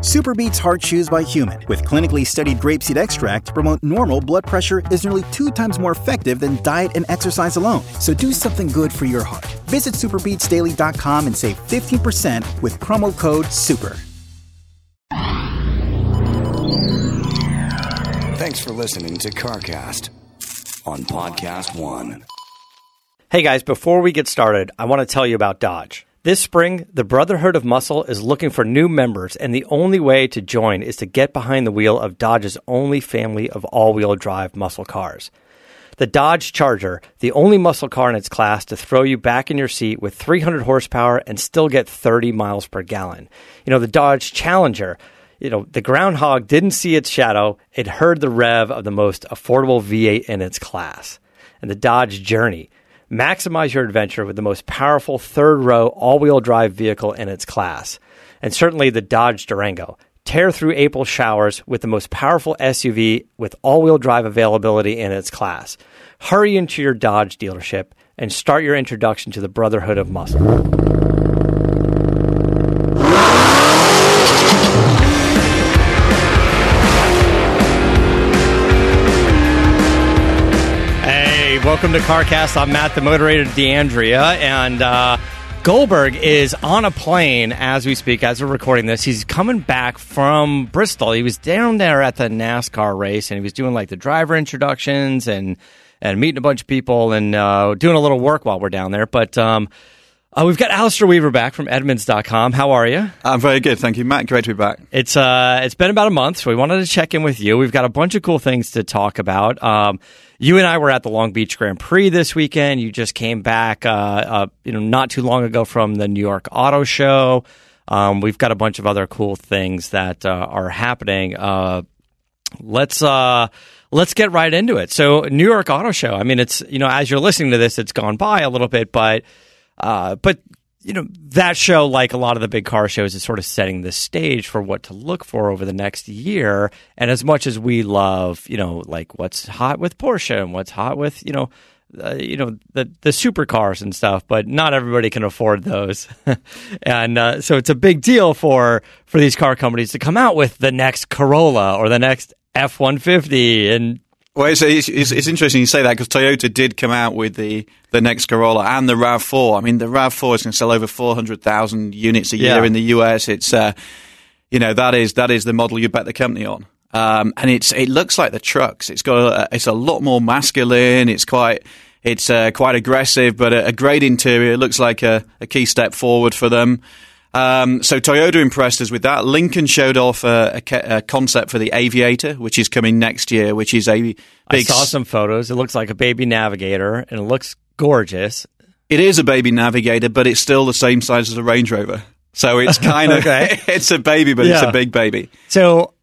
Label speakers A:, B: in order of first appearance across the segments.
A: Super Beats Heart Chews by Human, with clinically studied grapeseed extract to promote normal blood pressure, is nearly 2 times more effective than diet and exercise alone. So do something good for your heart. Visit superbeatsdaily.com and save 15% with promo code SUPER.
B: Thanks for listening to CarCast on Podcast One.
C: Hey guys, before we get started, I want to tell you about Dodge. This spring, the Brotherhood of Muscle is looking for new members, and the only way to join is to get behind the wheel of Dodge's only family of all-wheel drive muscle cars. The Dodge Charger, the only muscle car in its class to throw you back in your seat with 300 horsepower and still get 30 miles per gallon. The Dodge Challenger, the groundhog didn't see its shadow. It heard the rev of the most affordable V8 in its class. And the Dodge Journey. Maximize your adventure with the most powerful third-row all-wheel drive vehicle in its class. And certainly the Dodge Durango. Tear through April showers with the most powerful SUV with all-wheel drive availability in its class. Hurry into your Dodge dealership and start your introduction to the Brotherhood of Muscle. Welcome to CarCast. I'm Matt, the moderator, D'Andrea, and Goldberg is on a plane as we speak, as we're recording this. He's coming back from Bristol. He was down there at the NASCAR race, and he was doing like the driver introductions and meeting a bunch of people and doing a little work while we're down there. But we've got Alistair Weaver back from Edmunds.com. How are you?
D: I'm very good, thank you, Matt. Great to be back.
C: It's been about a month, so we wanted to check in with you. We've got a bunch of cool things to talk about. You and I were at the Long Beach Grand Prix this weekend. You just came back, not too long ago from the New York Auto Show. We've got a bunch of other cool things that are happening. Let's get right into it. So, New York Auto Show. I mean, it's as you're listening to this, it's gone by a little bit, but that show, like a lot of the big car shows, is sort of setting the stage for what to look for over the next year. And as much as we love, like what's hot with Porsche and what's hot with, the supercars and stuff, but not everybody can afford those. And so it's a big deal for these car companies to come out with the next Corolla or the next F-150 and.
D: Well, it's interesting you say that because Toyota did come out with the next Corolla and the RAV4. I mean, the RAV4 is going to sell over 400,000 units a year in the US. It's, that is the model you bet the company on. And it looks like the trucks. It's a lot more masculine. It's quite aggressive, but a great interior. It looks like a key step forward for them. So Toyota impressed us with that. Lincoln showed off a concept for the Aviator, which is coming next year, which is a big...
C: I saw some photos. It looks like a baby Navigator, and it looks gorgeous.
D: It is a baby Navigator, but it's still the same size as a Range Rover. So it's kind of...
C: okay.
D: It's a baby, but it's a big baby.
C: So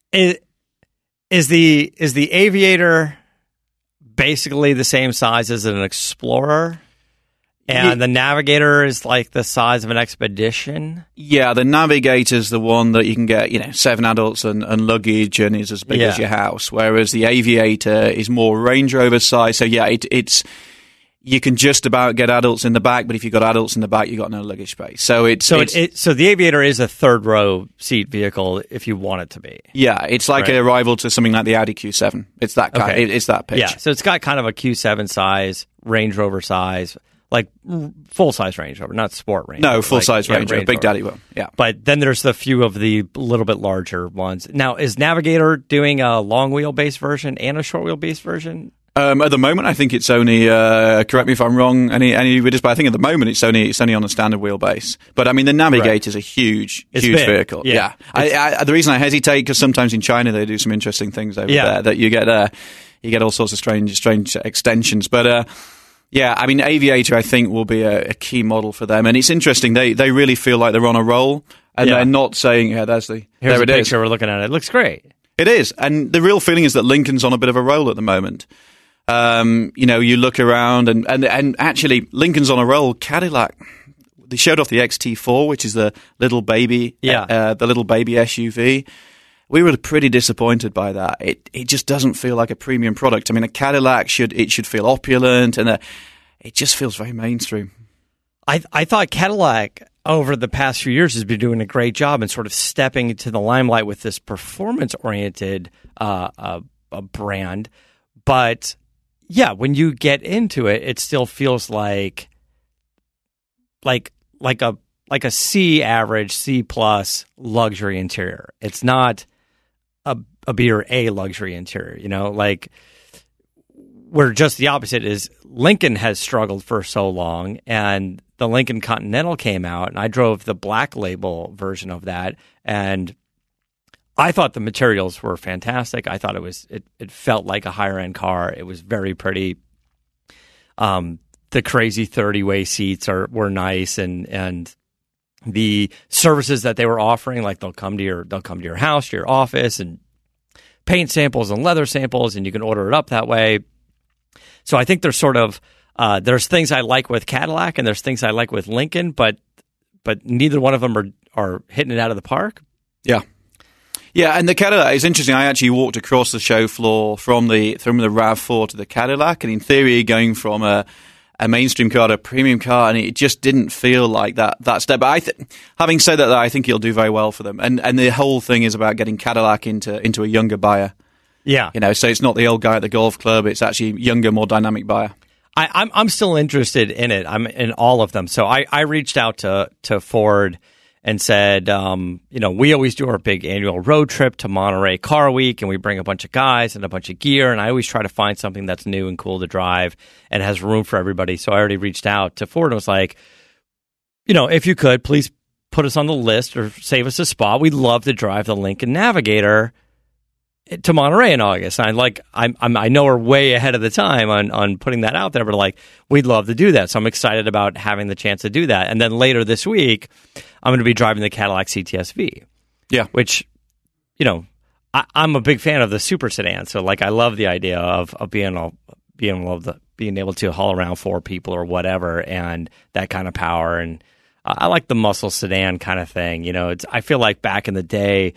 C: is the Aviator basically the same size as an Explorer? And the Navigator is like the size of an Expedition? Yeah,
D: the Navigator's the one that you can get, 7 adults and luggage and is as big as your house, whereas the Aviator is more Range Rover size. So, it's you can just about get adults in the back, but if you've got adults in the back, you've got no luggage space. So
C: so the Aviator is a third-row seat vehicle if you want it to be.
D: Yeah, it's like a rival to something like the Audi Q7. It's that kind. It's that pitch.
C: Yeah, so it's got kind of a Q7 size, Range Rover size. Like full-size Range Rover, not sport Range Rover.
D: No, full-size Range Rover, Big Daddy one, yeah.
C: But then there's the few of the little bit larger ones. Now, is Navigator doing a long wheelbase version and a short wheelbase version?
D: At the moment, I think it's only, correct me if I'm wrong, any readers, but I think at the moment it's only on a standard wheelbase. But I mean, the Navigator is a huge vehicle. Yeah. The reason I hesitate, because sometimes in China they do some interesting things over there that you get all sorts of strange extensions. But, I mean, Aviator, I think, will be a key model for them. And it's interesting. They really feel like they're on a roll. And they're not saying,
C: Here's a picture we're looking at. It looks great.
D: It is. And the real feeling is that Lincoln's on a bit of a roll at the moment. You look around and actually Lincoln's on a roll. Cadillac, they showed off the XT4, which is the little baby, the little baby SUV. We were pretty disappointed by that. It just doesn't feel like a premium product. I mean, a Cadillac should feel opulent, and it just feels very mainstream.
C: I thought Cadillac over the past few years has been doing a great job and sort of stepping into the limelight with this performance-oriented brand. But yeah, when you get into it, it still feels like a C average, C plus luxury interior. It's not a B or A luxury interior, like where just the opposite is Lincoln has struggled for so long, and the Lincoln Continental came out, and I drove the black label version of that, and I thought the materials were fantastic. I thought it felt like a higher end car. It was very pretty. The crazy 30-way seats were nice, and the services that they were offering, like they'll come to your house, to your office, and paint samples and leather samples, and you can order it up that way. So I think there's sort of there's things I like with Cadillac and there's things I like with Lincoln, but neither one of them are hitting it out of the park.
D: Yeah. Yeah, and the Cadillac is interesting. I actually walked across the show floor from the RAV4 to the Cadillac, and in theory, going from a mainstream car to a premium car, and it just didn't feel like that step. But having said that, I think it'll do very well for them. And the whole thing is about getting Cadillac into a younger buyer.
C: Yeah,
D: so it's not the old guy at the golf club; it's actually younger, more dynamic buyer.
C: I'm still interested in it. I'm in all of them. So I reached out to Ford and said, we always do our big annual road trip to Monterey Car Week, and we bring a bunch of guys and a bunch of gear, and I always try to find something that's new and cool to drive and has room for everybody. So I already reached out to Ford and was like, if you could, please put us on the list or save us a spot. We'd love to drive the Lincoln Navigator to Monterey in August. And I know we're way ahead of the time on putting that out there, but we'd love to do that. So I'm excited about having the chance to do that. And then later this week, I'm going to be driving the Cadillac CTS-V.
D: Yeah.
C: Which, I'm a big fan of the super sedan. So I love the idea of being able to haul around 4 people or whatever, and that kind of power. And I like the muscle sedan kind of thing. I feel like back in the day,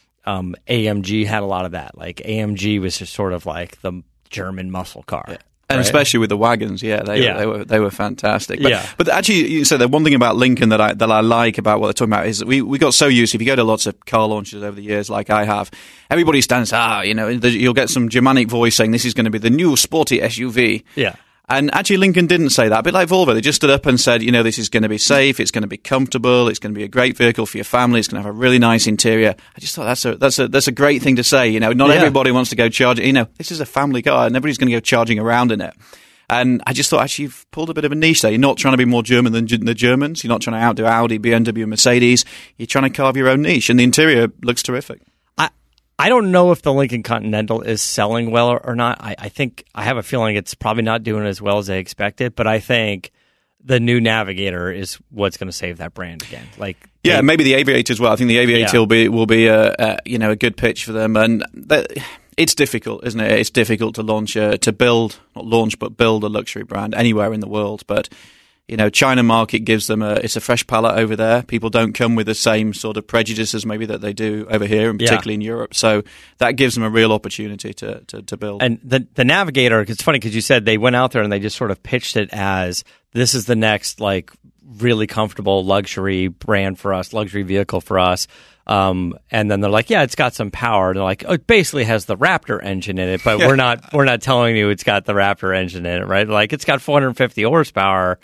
C: AMG had a lot of that. AMG was just sort of like the German muscle car. Yeah.
D: And
C: right?
D: Especially with the wagons, they were fantastic. But, but actually, you said the one thing about Lincoln that I like about what they're talking about is that we got so used. If you go to lots of car launches over the years, like I have, everybody stands. You'll get some Germanic voice saying this is going to be the new sporty SUV.
C: Yeah.
D: And actually, Lincoln didn't say that. A bit like Volvo, they just stood up and said, this is going to be safe, it's going to be comfortable, it's going to be a great vehicle for your family, it's going to have a really nice interior. I just thought that's a great thing to say. Not everybody wants to go charging. This is a family car, and everybody's going to go charging around in it. And I just thought, actually, you've pulled a bit of a niche there. You're not trying to be more German than the Germans. You're not trying to outdo Audi, BMW, Mercedes. You're trying to carve your own niche, and the interior looks terrific.
C: I don't know if the Lincoln Continental is selling well or not. I think I have a feeling it's probably not doing as well as they expected, but I think the new Navigator is what's going to save that brand again.
D: Maybe the Aviator as well. I think the Aviator will be a good pitch for them, and it's difficult, isn't it? It's difficult to build a luxury brand anywhere in the world, but. China market gives them it's a fresh palate over there. People don't come with the same sort of prejudices maybe that they do over here, and particularly in Europe. So that gives them a real opportunity to build. And
C: the Navigator, it's funny because you said they went out there and they just sort of pitched it as this is the next really comfortable luxury brand for us, luxury vehicle for us. And then they're like, yeah, it's got some power. And they're like, oh, it basically has the Raptor engine in it, but we're not telling you it's got the Raptor engine in it, right? It's got 450 horsepower.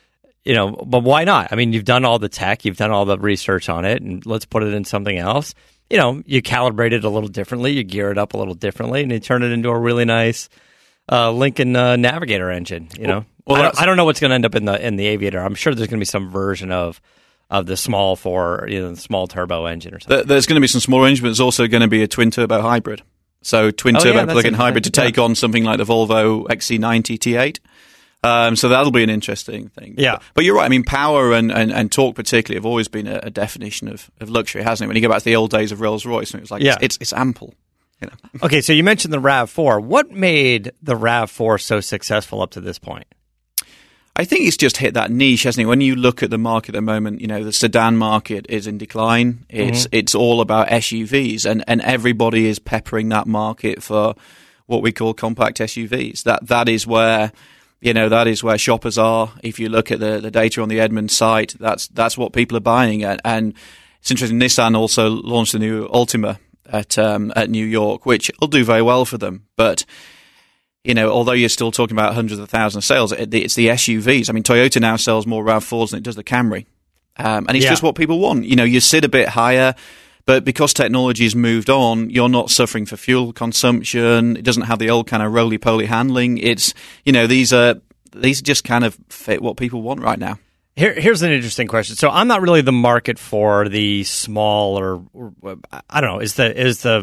C: But why not? I mean, you've done all the tech, you've done all the research on it, and let's put it in something else. You calibrate it a little differently, you gear it up a little differently, and you turn it into a really nice Lincoln Navigator engine. I don't know what's going to end up in the Aviator. I'm sure there's going to be some version of the small the small turbo engine or something.
D: There's going to be some small engine, but there's also going to be a twin turbo hybrid. So twin turbo plug-in hybrid to take on something like the Volvo XC90 T8. So that'll be an interesting thing.
C: Yeah.
D: But you're right. I mean, power and torque particularly have always been a definition of luxury, hasn't it? When you go back to the old days of Rolls-Royce, it was like, it's ample.
C: Okay, so you mentioned the RAV4. What made the RAV4 so successful up to this point?
D: I think it's just hit that niche, hasn't it? When you look at the market at the moment, the sedan market is in decline. It's all about SUVs, and everybody is peppering that market for what we call compact SUVs. That is where That is where shoppers are. If you look at the data on the Edmunds site, that's what people are buying. And it's interesting, Nissan also launched the new Altima at New York, which will do very well for them. But, although you're still talking about hundreds of thousands of sales, it's the SUVs. I mean, Toyota now sells more RAV4s than it does the Camry. And it's just what people want. You sit a bit higher, but because technology has moved on, you're not suffering for fuel consumption. It doesn't have the old kind of roly-poly handling. It's, these just kind of fit what people want right now.
C: Here's an interesting question. So I'm not really the market for the small or I don't know. Is the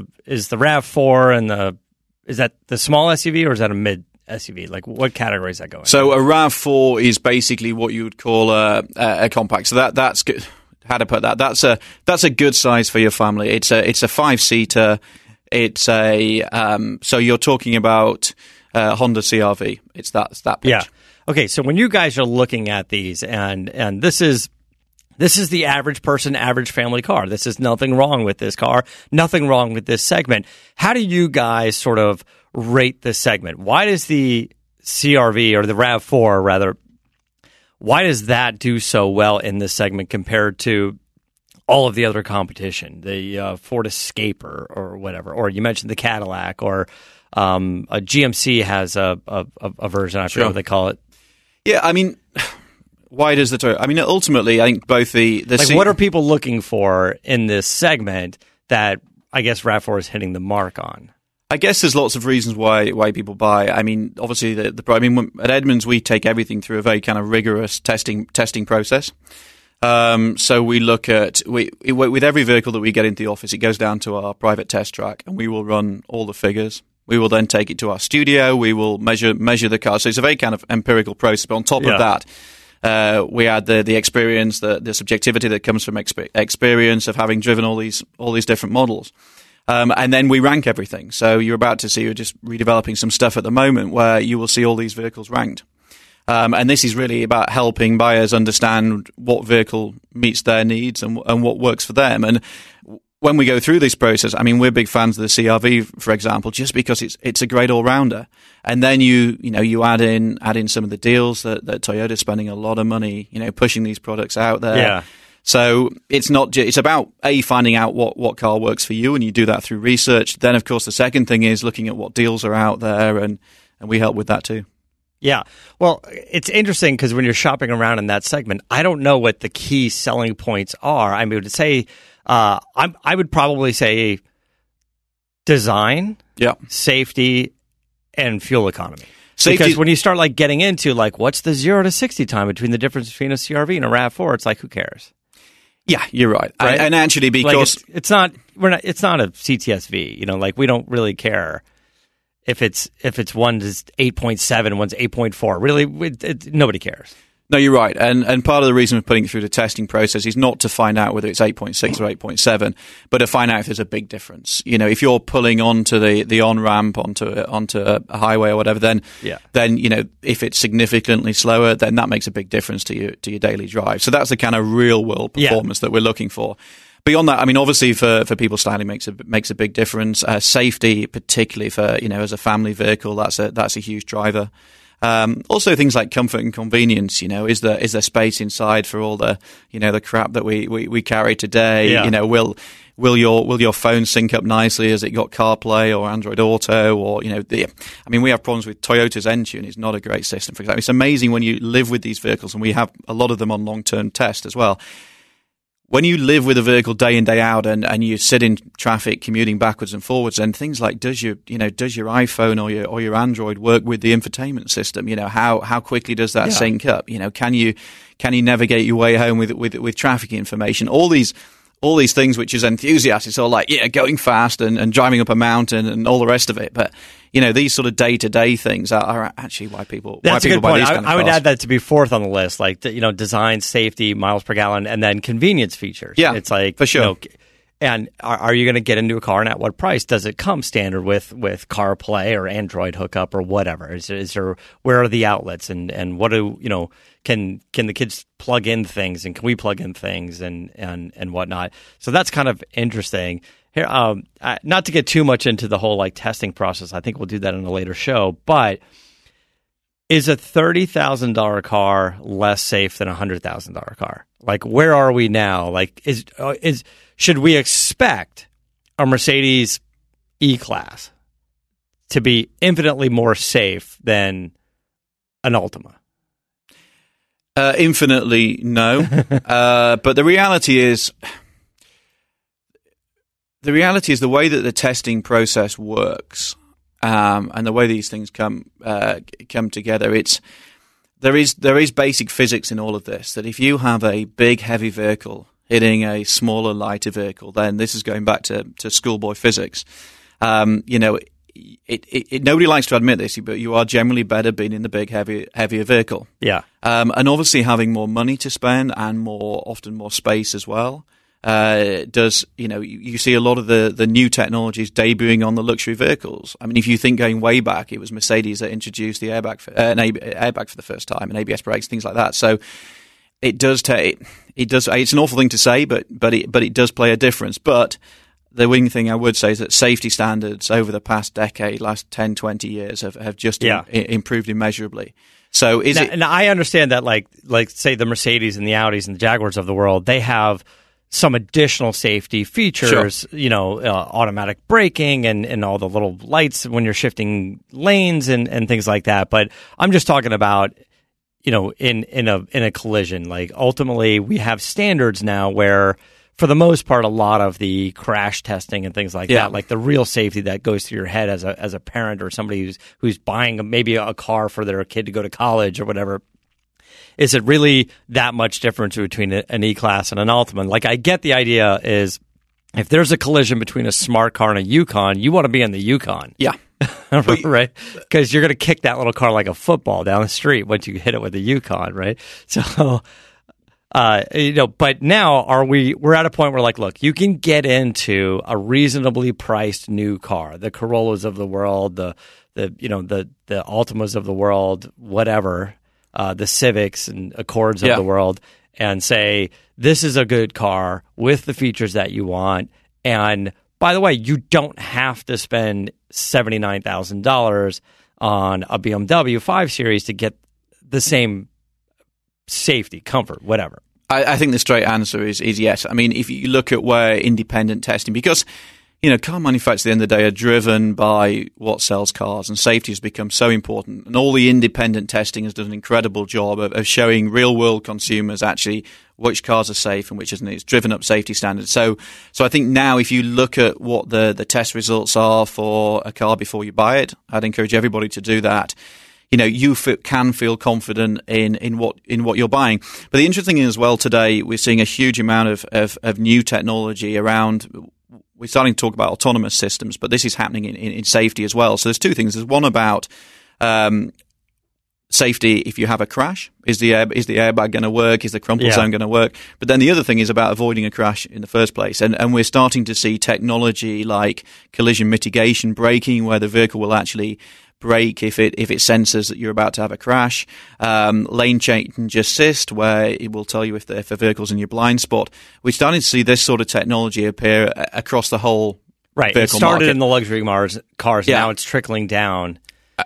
C: RAV4 and is that the small SUV or is that a mid SUV? Like what category is that going?
D: So a RAV4 is basically what you would call a compact. So that's good. How to put that? That's a good size for your family. It's a 5-seater. It's so you're talking about Honda CR-V. It's that pitch.
C: Yeah. Okay, so when you guys are looking at these, and this is the average person, average family car. This is nothing wrong with this car, nothing wrong with this segment. How do you guys sort of rate this segment? Why does the CR-V or the RAV4 rather? Why does that do so well in this segment compared to all of the other competition, the Ford Escape or whatever? Or you mentioned the Cadillac, or a GMC has a version. I forget what they call it.
D: Yeah, I mean, why does the Toyota? I mean, ultimately, I think both the
C: what are people looking for in this segment that I guess RAV4 is hitting the mark on?
D: I guess there's lots of reasons why people buy. I mean, obviously, at Edmunds we take everything through a very kind of rigorous testing process. So we look at with every vehicle that we get into the office, it goes down to our private test track, and we will run all the figures. We will then take it to our studio. We will measure the car. So it's a very kind of empirical process. But on top of that, we add the experience, the subjectivity that comes from experience of having driven all these different models. And then we rank everything. So you're about to see, we're just redeveloping some stuff at the moment where you will see all these vehicles ranked. And this is really about helping buyers understand what vehicle meets their needs and what works for them. And when we go through this process, I mean, we're big fans of the CR-V, for example, just because it's a great all-rounder. And then you add in some of the deals that Toyota's spending a lot of money, pushing these products out there.
C: Yeah.
D: So it's not it's about finding out what car works for you, and you do that through research. Then, of course, the second thing is looking at what deals are out there, and we help with that too.
C: Yeah. Well, it's interesting because when you're shopping around in that segment, I don't know what the key selling points are. I would say I would probably say design, safety, and fuel economy. Because when you start getting into what's the 0 to 60 time between the difference between a CR-V and a RAV4, it's who cares?
D: Yeah, you're right. And actually, because
C: it's not a CTS-V. We don't really care if it's one's 8.7, one's 8.4. Really, nobody cares.
D: No, you're right. And part of the reason for putting it through the testing process is not to find out whether it's 8.6 or 8.7, but to find out if there's a big difference. If you're pulling onto the on-ramp, onto a highway or whatever, then if it's significantly slower, then that makes a big difference to your daily drive. So that's the kind of real-world performance that we're looking for. Beyond that, I mean, obviously for people styling makes a big difference. Safety, particularly for, as a family vehicle, that's a huge driver. Also things like comfort and convenience, is there space inside for all the, the crap that we carry today?
C: Yeah.
D: Will your phone sync up nicely? Has it got CarPlay or Android Auto? Or, we have problems with Toyota's Entune. It's not a great system, for example. It's amazing when you live with these vehicles, and we have a lot of them on long-term test as well. When you live with a vehicle day in, day out, and you sit in traffic commuting backwards and forwards, and things like does your iPhone or your Android work with the infotainment system? How quickly does that sync up? Can you navigate your way home with traffic information? All these things, which is enthusiasts, it's all going fast and driving up a mountain and all the rest of it. But these sort of day-to-day things are actually why people
C: That's
D: buy
C: a good point.
D: these kind of cars.
C: I would add that to be fourth on the list, design, safety, miles per gallon, and then convenience features.
D: Yeah,
C: it's
D: for sure.
C: And are you going to get into a car, and at what price? Does it come standard with CarPlay or Android hookup or whatever? Is there where are the outlets, and what do can the kids plug in things, and can we plug in things and whatnot? So that's kind of interesting. Here, not to get too much into the whole testing process. I think we'll do that in a later show. But is a $30,000 car less safe than a $100,000 car? Like, where are we now? Like, should we expect a Mercedes E-Class to be infinitely more safe than an Altima?
D: Infinitely, no. But the reality is the way that the testing process works, and the way these things come together. There is basic physics in all of this. That if you have a big, heavy vehicle hitting a smaller, lighter vehicle, then this is going back to schoolboy physics. Nobody likes to admit this, but you are generally better being in the big, heavier vehicle.
C: Yeah.
D: And obviously having more money to spend and often more space as well, you see a lot of the new technologies debuting on the luxury vehicles. I mean, if you think going way back, it was Mercedes that introduced the airbag for the first time, and ABS brakes, things like that. So it does it's an awful thing to say, but it does play a difference. But the one thing I would say is that safety standards over the past decade, last 10, 20 years have just improved immeasurably. So
C: now I understand that like say the Mercedes and the Audis and the Jaguars of the world, they have some additional safety features,
D: sure.
C: Automatic braking and all the little lights when you're shifting lanes and things like that. But I'm just talking about, in a collision. Like, ultimately, we have standards now where, for the most part, a lot of the crash testing and things like that, like the real safety that goes through your head as a parent or somebody who's buying maybe a car for their kid to go to college or whatever. Is it really that much difference between an E-Class and an Altima? Like, I get the idea is if there's a collision between a smart car and a Yukon, you want to be in the Yukon.
D: Yeah.
C: Right? Because you're going to kick that little car like a football down the street once you hit it with a Yukon, right? So, but now we're at a point where, like, look, you can get into a reasonably priced new car, the Corollas of the world, the Altimas of the world, whatever, the Civics and Accords of the world, and say, this is a good car with the features that you want. And by the way, you don't have to spend $79,000 on a BMW 5 Series to get the same safety, comfort, whatever.
D: I think the straight answer is yes. I mean, if you look at where independent testing, because car manufacturers at the end of the day are driven by what sells cars, and safety has become so important. And all the independent testing has done an incredible job of showing real-world consumers actually which cars are safe and which isn't. It's driven up safety standards. So I think now if you look at what the test results are for a car before you buy it, I'd encourage everybody to do that. You can feel confident in what you're buying. But the interesting thing as well today, we're seeing a huge amount of new technology around. We're starting to talk about autonomous systems, but this is happening in safety as well. So there's two things. There's one about safety if you have a crash. Is the airbag going to work? Is the crumple zone going to work? But then the other thing is about avoiding a crash in the first place. And we're starting to see technology like collision mitigation braking, where the vehicle will actually brake if it senses that you're about to have a crash. Lane change assist, where it will tell you if the vehicle's in your blind spot. We're starting to see this sort of technology appear across the whole vehicle
C: It started
D: market.
C: in the luxury cars.
D: Yeah.
C: Now it's trickling down,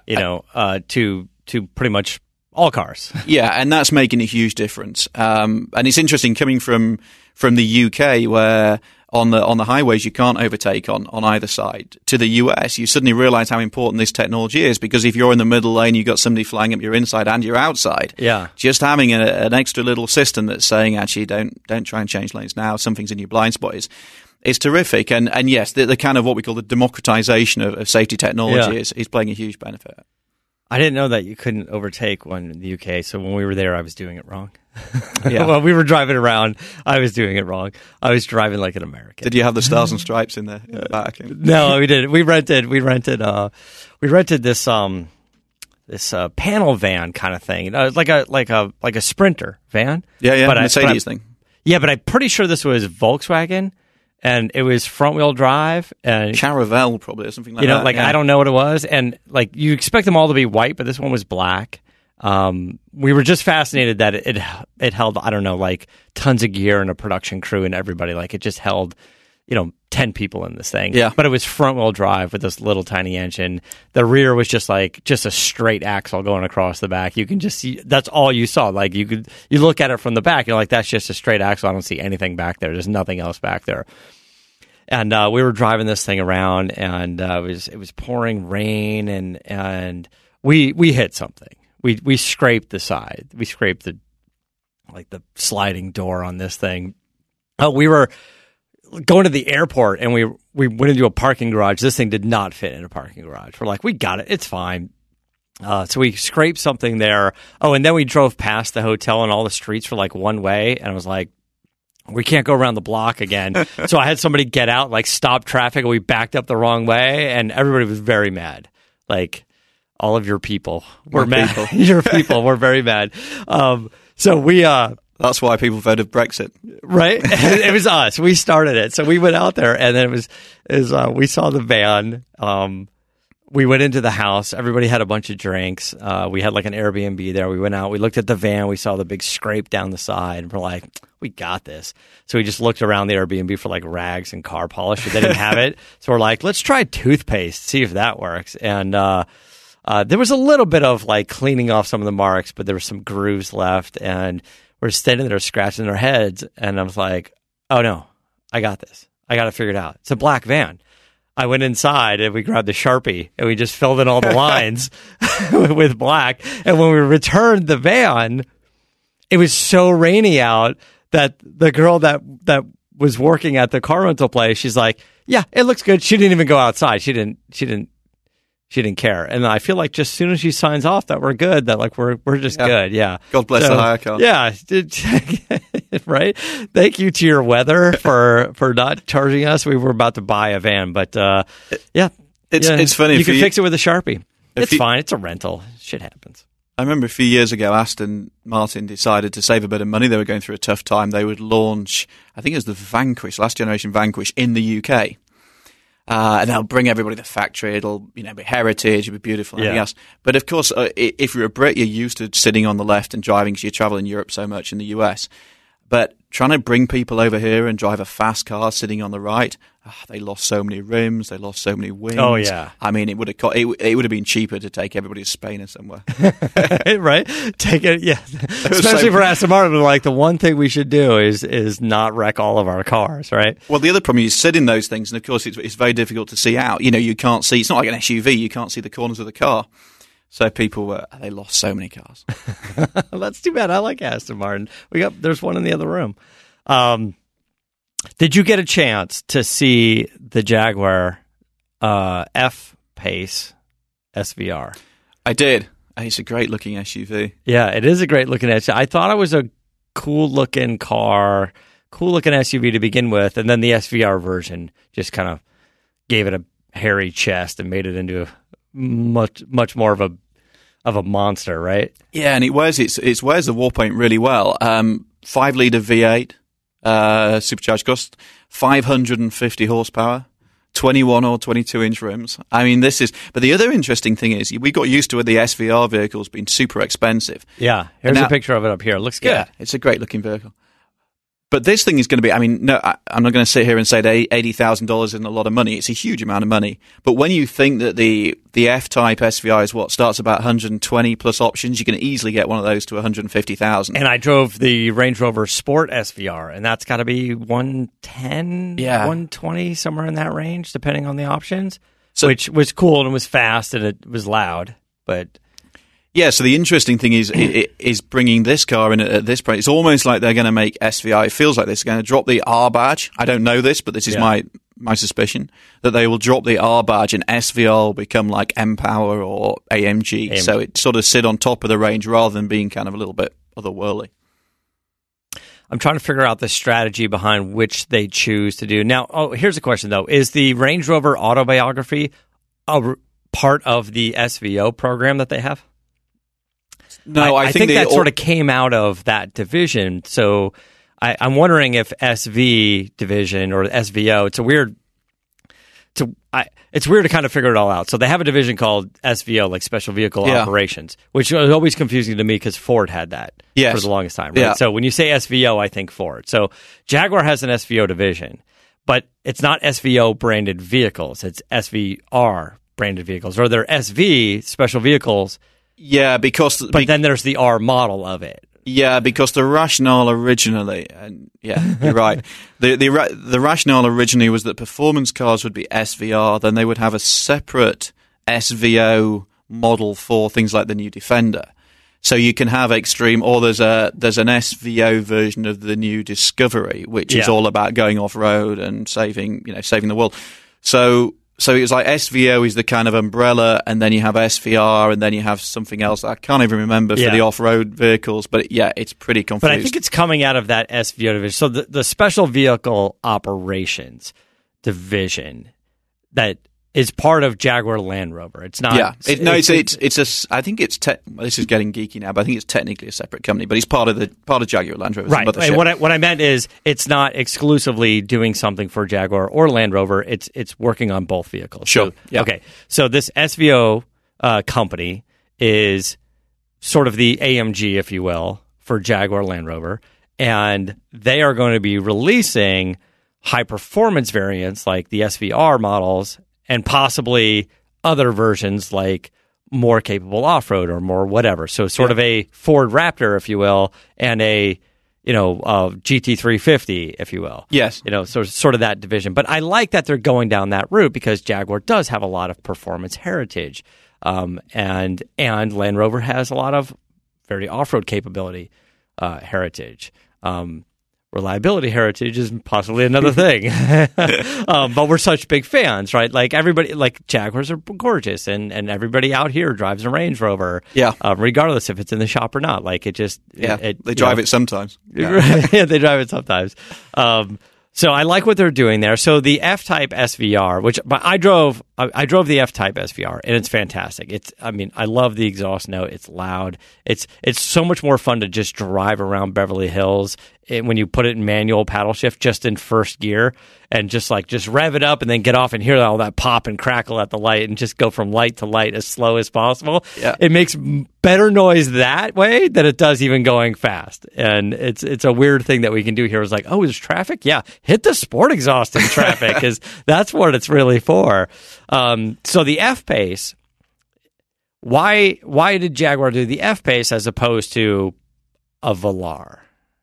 C: to pretty much all cars.
D: Yeah, and that's making a huge difference. And it's interesting coming from the UK, where on the highways you can't overtake on either side, to the US, you suddenly realize how important this technology is, because if you're in the middle lane, you've got somebody flying up your inside and your outside.
C: Yeah.
D: Just having an extra little system that's saying, actually, don't try and change lanes now, something's in your blind spot is terrific. And yes, the kind of what we call the democratization of safety technology is playing a huge benefit.
C: I didn't know that you couldn't overtake one in the UK, so when we were there, I was doing it wrong.
D: Yeah.
C: When we were driving around, I was doing it wrong. I was driving like an American.
D: Did you have the stars and stripes in the back?
C: No, we didn't. We rented this panel van kind of thing, like a Sprinter van.
D: Yeah, Mercedes thing.
C: Yeah, but I'm pretty sure this was Volkswagen. And it was front wheel drive and
D: Caravelle probably or something like that.
C: I don't know what it was. And like you expect them all to be white, but this one was black. We were just fascinated that it held, I don't know, like tons of gear and a production crew and everybody. Like it just held 10 people in this thing.
D: Yeah.
C: But it was front wheel drive with this little tiny engine. The rear was just a straight axle going across the back. You can just see, that's all you saw. Like you look at it from the back, you're like, that's just a straight axle. I don't see anything back there. There's nothing else back there. And we were driving this thing around, and it was pouring rain, and we hit something. We scraped the side. We scraped the sliding door on this thing. We were going to the airport, and we went into a parking garage. This thing did not fit in a parking garage. We're like, we got it. It's fine. So we scraped something there. Oh, and then we drove past the hotel, and all the streets were like one way. And I was like, we can't go around the block again. So I had somebody get out, like stop traffic, and we backed up the wrong way. And everybody was very mad. Like, all of your people were mad. Your people were very mad. So we...
D: That's why people voted Brexit.
C: Right? It was us. We started it. So we went out there, and then we saw the van. We went into the house. Everybody had a bunch of drinks. We had like an Airbnb there. We went out. We looked at the van. We saw the big scrape down the side. And we're like, we got this. So we just looked around the Airbnb for like rags and car polish. But they didn't have it. So we're like, let's try toothpaste, see if that works. And there was a little bit of like cleaning off some of the marks, but there were some grooves left. And we're standing there scratching our heads, and I was like, oh no, I got this. I got to figure it out. It's a black van. I went inside, and we grabbed a Sharpie, and we just filled in all the lines with black. And when we returned the van, it was so rainy out that the girl that was working at the car rental place, she's like, yeah, it looks good. She didn't even go outside. She didn't care. And I feel like just as soon as she signs off that we're good, that like we're just good. Yeah.
D: God bless the hire car.
C: Yeah. Right. Thank you to your weather for not charging us. We were about to buy a van, but
D: it's funny.
C: You can fix it with a Sharpie. It's fine. It's a rental. Shit happens.
D: I remember a few years ago, Aston Martin decided to save a bit of money. They were going through a tough time. They would launch, I think it was the Vanquish, last generation Vanquish in the UK. And they'll bring everybody to the factory. It'll, be heritage. It'll be beautiful and everything else. But of course, if you're a Brit, you're used to sitting on the left and driving because you travel in Europe so much in the US. But trying to bring people over here and drive a fast car sitting on the right, they lost so many rims. They lost so many wings.
C: Oh yeah.
D: I mean, it would have been cheaper to take everybody to Spain or somewhere.
C: Right? Take it. Yeah. Especially for Aston Martin, like the one thing we should do is not wreck all of our cars, right?
D: Well, the other problem is you sit in those things, and of course it's very difficult to see out. You can't see. It's not like an SUV. You can't see the corners of the car. So people they lost so many cars.
C: That's too bad. I like Aston Martin. There's one in the other room. Did you get a chance to see the Jaguar F-Pace SVR?
D: I did. It's a great looking SUV.
C: Yeah, it is a great looking SUV. I thought it was a cool looking car, cool looking SUV to begin with, and then the SVR version just kind of gave it a hairy chest and made it into much more of a monster, right?
D: Yeah, and it wears the war paint really well. 5-litre V8 supercharged cost, 550 horsepower, 21 or 22-inch rims. I mean, but the other interesting thing is we got used to the SVR vehicles being super expensive.
C: Yeah, here's a picture of it up here. It looks good.
D: Yeah, it's a great looking vehicle. But this thing is going to be, I'm not going to sit here and say that $80,000 isn't a lot of money. It's a huge amount of money. But when you think that the F-Type SVR is starts about 120 plus options, you can easily get one of those to 150,000.
C: And I drove the Range Rover Sport SVR, and that's got to be 110, 120, somewhere in that range, depending on the options, which was cool and it was fast and it was loud, but...
D: Yeah, so the interesting thing is bringing this car in at this price. It's almost like they're going to make SVR. It feels like they're going to drop the R badge. I don't know this, but this is my suspicion, that they will drop the R badge and SVR will become like M-Power or AMG. So it sort of sit on top of the range rather than being kind of a little bit otherworldly.
C: I'm trying to figure out the strategy behind which they choose to do. Now, here's a question, though. Is the Range Rover Autobiography a part of the SVO program that they have?
D: No,
C: I think that sort of came out of that division. So I'm wondering if SV division or SVO. It's weird to kind of figure it all out. So they have a division called SVO, like Special Vehicle Operations, which was always confusing to me because Ford had that for the longest time. Right? Yeah. So when you say SVO, I think Ford. So Jaguar has an SVO division, but it's not SVO branded vehicles. It's SVR branded vehicles, or they're SV special vehicles.
D: Yeah, because
C: then there's the R model of it.
D: Yeah, because the rationale originally, and yeah, you're right. The rationale originally was that performance cars would be SVR, then they would have a separate SVO model for things like the new Defender. So you can have extreme, or there's an SVO version of the new Discovery, which is all about going off road and saving the world. So it's like SVO is the kind of umbrella, and then you have SVR, and then you have something else I can't even remember for the off-road vehicles. But it's pretty confused.
C: But I think it's coming out of that SVO division. So the Special Vehicle Operations division that is part of Jaguar Land Rover. It's not.
D: Yeah, it's a. I think it's. This is getting geeky now, but I think it's technically a separate company. But it's part of Jaguar Land Rover.
C: Right. And what I meant is it's not exclusively doing something for Jaguar or Land Rover. It's working on both vehicles.
D: Sure.
C: So, okay. So this SVO company is sort of the AMG, if you will, for Jaguar Land Rover, and they are going to be releasing high performance variants like the SVR models, and possibly other versions like more capable off-road or more whatever. So sort of a Ford Raptor, if you will, and a GT350, if you will.
D: Yes.
C: So sort of that division. But I like that they're going down that route because Jaguar does have a lot of performance heritage, and Land Rover has a lot of very off-road capability heritage. Reliability heritage is possibly another thing. But we're such big fans, right? Like everybody, like Jaguars are gorgeous, and everybody out here drives a Range Rover, regardless if it's in the shop or not. Like it just,
D: they drive it sometimes.
C: Yeah, they drive it sometimes. So I like what they're doing there. So the F-Type SVR, but I drove the F-Type SVR, and it's fantastic. I love the exhaust note. It's loud. It's so much more fun to just drive around Beverly Hills when you put it in manual paddle shift, just in first gear, and just rev it up and then get off and hear all that pop and crackle at the light and just go from light to light as slow as possible.
D: Yeah.
C: It makes better noise that way than it does even going fast. And it's a weird thing that we can do here. It's like, oh, there's traffic? Yeah, hit the sport exhaust in traffic because that's what it's really for. So the F-Pace, why did Jaguar do the F-Pace as opposed to a Velar?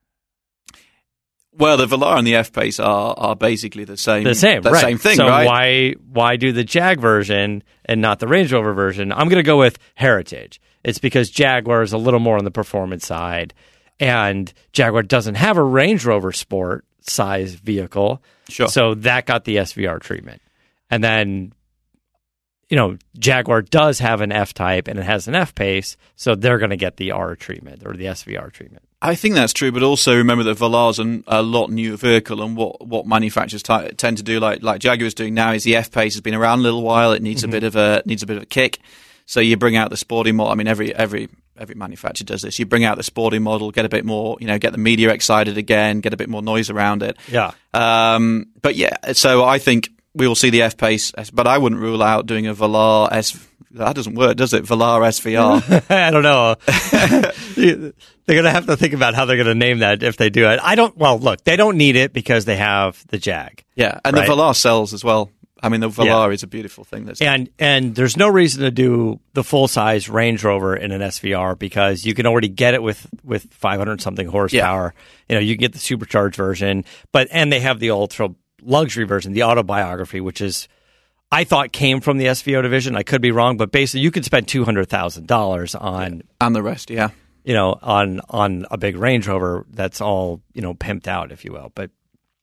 D: Well, the Velar and the F-Pace are basically the same.
C: Same thing,
D: so
C: right? So why do the Jag version and not the Range Rover version? I'm going to go with heritage. It's because Jaguar is a little more on the performance side, and Jaguar doesn't have a Range Rover Sport size vehicle.
D: Sure.
C: So that got the SVR treatment. And then, Jaguar does have an F-Type and it has an F-Pace, so they're going to get the R treatment or the SVR treatment.
D: I think that's true, but also remember that Velar's a lot newer vehicle, and what manufacturers tend to do, like Jaguar's doing now, is the F-Pace has been around a little while. It needs a bit of a kick, so you bring out the sporty model. I mean, every manufacturer does this. You bring out the sporty model, get a bit more, get the media excited again, get a bit more noise around it.
C: Yeah.
D: But yeah, so I think we will see the F-Pace, but I wouldn't rule out doing a Velar That doesn't work, does it? Velar SVR.
C: I don't know. They're going to have to think about how they're going to name that if they do it. Well, look, they don't need it because they have the Jag.
D: Yeah, and right? The Velar sells as well. I mean, the Velar is a beautiful thing.
C: And there's no reason to do the full-size Range Rover in an SVR because you can already get it with 500-something horsepower. Yeah. You can get the supercharged version, and they have the ultra luxury version, the Autobiography, which is, I thought, came from the SVO division. I could be wrong, but basically you could spend $200,000 on
D: and the rest,
C: on a big Range Rover that's all pimped out, if you will. But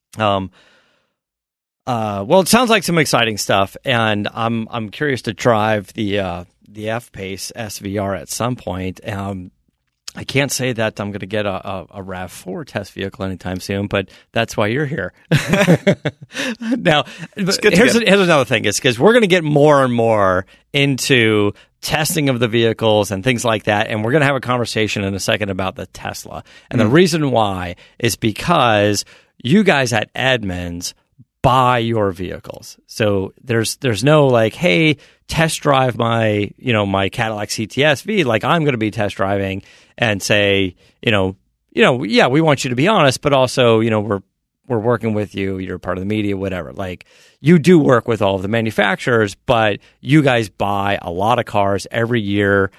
C: well, it sounds like some exciting stuff, and I'm curious to drive the F-Pace SVR at some point. I can't say that I'm going to get a RAV4 test vehicle anytime soon, but that's why you're here. Now, here's another thing. It's because we're going to get more and more into testing of the vehicles and things like that, and we're going to have a conversation in a second about the Tesla. And the reason why is because you guys at Edmunds buy your vehicles. So there's no like, hey, test drive my Cadillac CTS-V, like I'm going to be test driving and say, we want you to be honest, but also, we're working with you, you're part of the media, whatever. Like, you do work with all of the manufacturers, but you guys buy a lot of cars every year.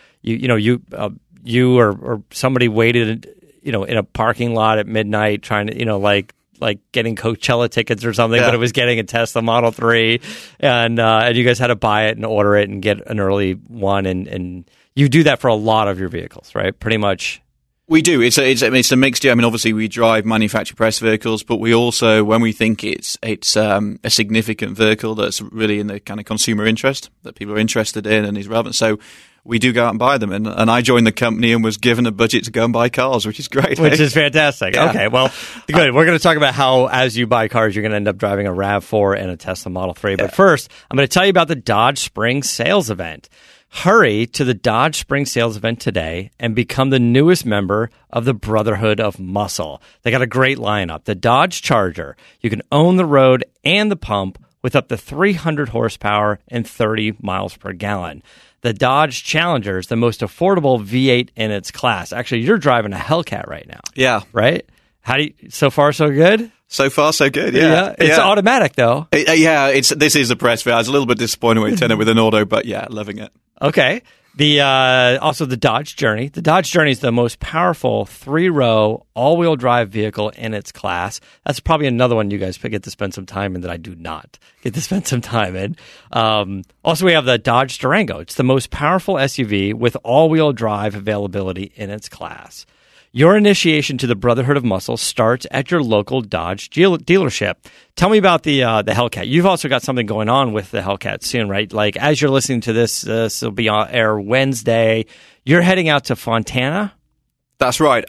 C: You or somebody waited, in a parking lot at midnight trying to, like getting Coachella tickets or something, but it was getting a Tesla Model 3, and you guys had to buy it and order it and get an early one, and you do that for a lot of your vehicles, right? Pretty much. We
D: do. It's a mixed deal. I mean, obviously we drive manufacturer press vehicles, but we also, when we think it's a significant vehicle that's really in the kind of consumer interest that people are interested in and is relevant, so we do go out and buy them. And I joined the company and was given a budget to go and buy cars, which is great.
C: Which is fantastic. Yeah. Okay, well, good. We're going to talk about how, as you buy cars, you're going to end up driving a RAV4 and a Tesla Model 3. But first, I'm going to tell you about the Dodge Spring Sales Event. Hurry to the Dodge Spring Sales Event today and become the newest member of the Brotherhood of Muscle. They got a great lineup. The Dodge Charger. You can own the road and the pump with up to 300 horsepower and 30 miles per gallon. The Dodge Challenger is the most affordable V8 in its class. Actually, you're driving a Hellcat right now.
D: Yeah.
C: Right? So far, so good?
D: So far, so good, yeah.
C: It's automatic, though.
D: This is the press fair. I was a little bit disappointed when it turned up with an auto, but yeah, loving it.
C: Okay. Also the Dodge Journey. The Dodge Journey is the most powerful 3-row all-wheel drive vehicle in its class. That's probably another one you guys get to spend some time in that I do not get to spend some time in. Also, we have the Dodge Durango. It's the most powerful SUV with all-wheel drive availability in its class. Your initiation to the Brotherhood of Muscle starts at your local Dodge dealership. Tell me about the Hellcat. You've also got something going on with the Hellcat soon, right? Like, as you're listening to this, this will be on air Wednesday. You're heading out to Fontana?
D: That's right.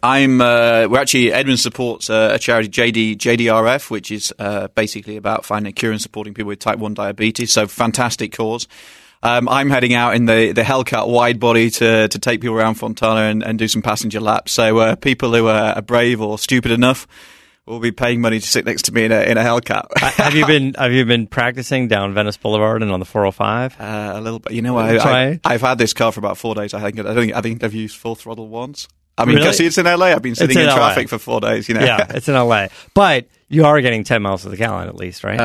D: Edmunds supports a charity, JDRF, which is basically about finding a cure and supporting people with type 1 diabetes. So, fantastic cause. I'm heading out in the Hellcat wide body to take people around Fontana and do some passenger laps. So people who are brave or stupid enough will be paying money to sit next to me in a Hellcat.
C: Have you been practicing down Venice Boulevard and on the 405?
D: A little bit. I've had this car for about 4 days. I think I've used full throttle once. I mean, because it's in LA. I've been sitting in traffic for 4 days.
C: Yeah, it's in LA, but you are getting 10 miles to the gallon at least, right?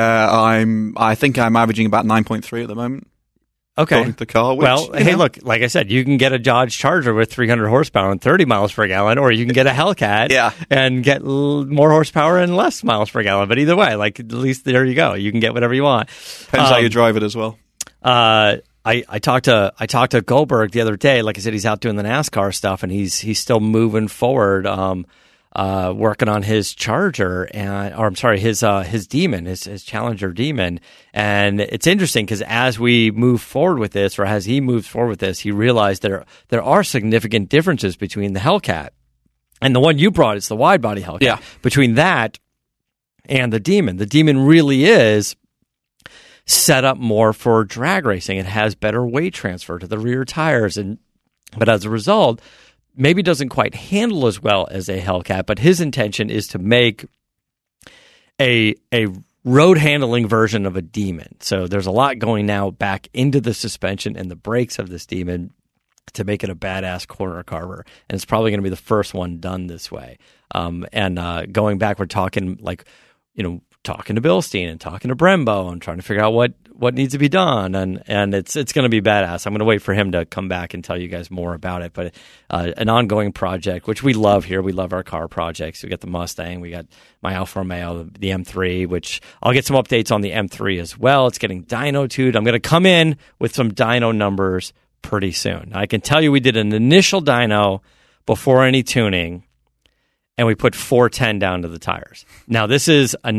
D: I think I'm averaging about 9.3 at the moment.
C: Okay.
D: The car,
C: hey, look, like I said, you can get a Dodge Charger with 300 horsepower and 30 miles per gallon, or you can get a Hellcat and get more horsepower and less miles per gallon. But either way, like, at least there you go. You can get whatever you want.
D: Depends how you drive it as well.
C: I talked to Goldberg the other day. Like I said, he's out doing the NASCAR stuff, and he's still moving forward. Working on his Charger his Demon, his Challenger Demon. And it's interesting because as we move forward with this, or as he moves forward with this, he realized there are significant differences between the Hellcat and the one you brought. It's the wide body Hellcat.
D: Yeah.
C: Between that and the Demon. The Demon really is set up more for drag racing. It has better weight transfer to the rear tires, but as a result, maybe doesn't quite handle as well as a Hellcat, but his intention is to make a road handling version of a Demon. So there's a lot going now back into the suspension and the brakes of this Demon to make it a badass corner carver. And it's probably going to be the first one done this way. Going back, we're talking talking to Bilstein and talking to Brembo and trying to figure out what needs to be done, and it's going to be badass. I'm going to wait for him to come back and tell you guys more about it. But an ongoing project, which we love here. We love our car projects. We got the Mustang, we got my Alfa Romeo, the M3, which I'll get some updates on the M3 as well. It's getting dyno-tuned. I'm going to come in with some dyno numbers pretty soon. Now, I can tell you we did an initial dyno before any tuning, and we put 410 down to the tires. Now, this is a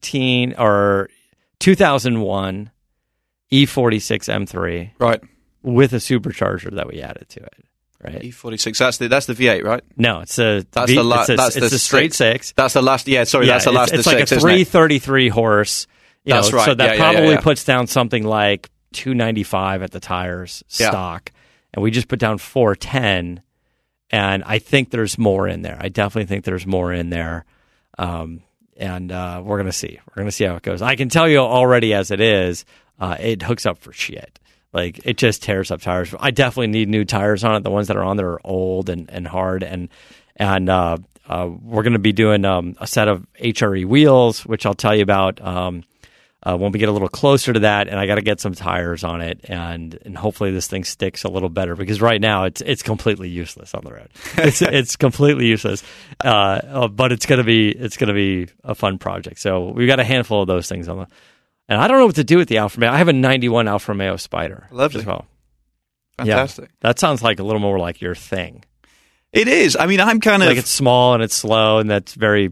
C: 2001 E46 M3,
D: right,
C: with a supercharger that we added to it. Right,
D: E46. That's the V8, right?
C: No, it's
D: the
C: straight six.
D: That's the last. Yeah, sorry, that's the last.
C: It's like a 333 horse.
D: That's right.
C: So that probably puts down something like 295 at the tires stock, and we just put down 410. And I think there's more in there. I definitely think there's more in there. And we're going to see. We're going to see how it goes. I can tell you already as it is, it hooks up for shit. Like, it just tears up tires. I definitely need new tires on it. The ones that are on there are old and hard. And we're going to be doing a set of HRE wheels, which I'll tell you about when we get a little closer to that. And I got to get some tires on it, and hopefully this thing sticks a little better, because right now it's completely useless on the road. It's completely useless, but it's going to be a fun project. So we've got a handful of those things on the. And I don't know what to do with the Alfa Romeo. I have a 91 Alfa Romeo Spider.
D: Lovely.
C: As well.
D: Fantastic.
C: Yeah, that sounds like a little more like your thing.
D: It is. I mean, I'm kind of...
C: Like it's small and it's slow, and that's very...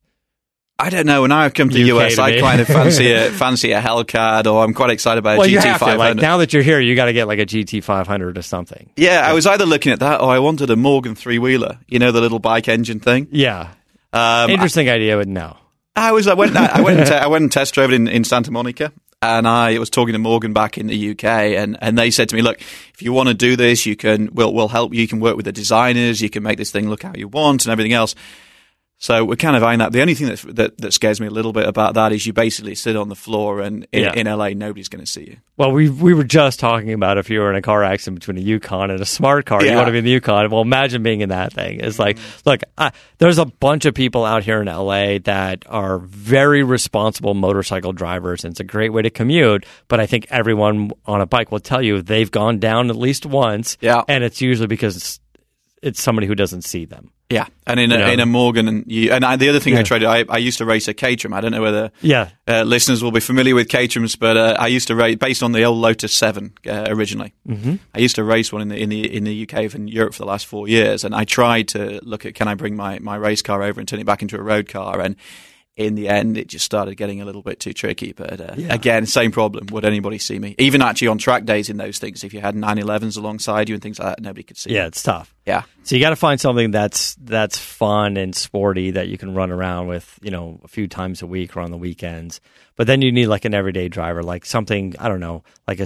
D: I don't know. When I come to the US, I kind of fancy a Hellcat, or I'm quite excited about a GT500.
C: Like, now that you're here, you got to get like a GT500 or something.
D: Yeah, I was either looking at that, or I wanted a Morgan three-wheeler. You know, the little bike engine thing?
C: Yeah. Interesting idea, but no.
D: I went and test drove it in Santa Monica, and I was talking to Morgan back in the UK, and they said to me, look, if you want to do this, we'll help you. You can work with the designers, you can make this thing look how you want and everything else. So we're kind of eyeing that. The only thing that scares me a little bit about that is you basically sit on the floor, and in LA, nobody's going to see you.
C: Well, we were just talking about if you were in a car accident between a Yukon and a smart car, you want to be in the Yukon. Well, imagine being in that thing. It's like, look, there's a bunch of people out here in LA that are very responsible motorcycle drivers, and it's a great way to commute. But I think everyone on a bike will tell you they've gone down at least once, and it's usually because it's somebody who doesn't see them.
D: Yeah, and in a Morgan, the other thing I tried, I used to race a Caterham. I don't know whether listeners will be familiar with Caterhams, but I used to race based on the old Lotus 7 originally. Mm-hmm. I used to race one in the UK and Europe for the last 4 years, and I tried to look at, can I bring my race car over and turn it back into a road car, and in the end, it just started getting a little bit too tricky. But again, same problem. Would anybody see me? Even actually on track days in those things, if you had 911s alongside you and things like that, nobody could see you.
C: Yeah, it's tough.
D: Yeah.
C: So you got to find something that's fun and sporty that you can run around with, a few times a week or on the weekends. But then you need like an everyday driver, like something, I don't know, like a